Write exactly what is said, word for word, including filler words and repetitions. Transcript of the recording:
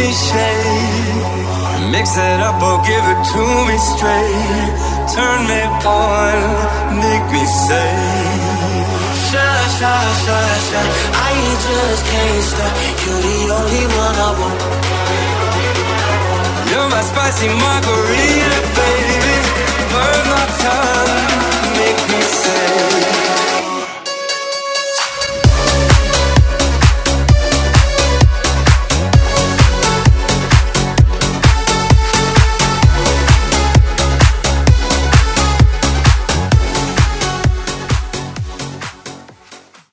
shade. Mix it up or give it to me straight. Turn me on, make me say. Shy, shy, shy, shy. I just can't stop. You're the only one I want. You're my spicy margarita, baby. Burn my tongue.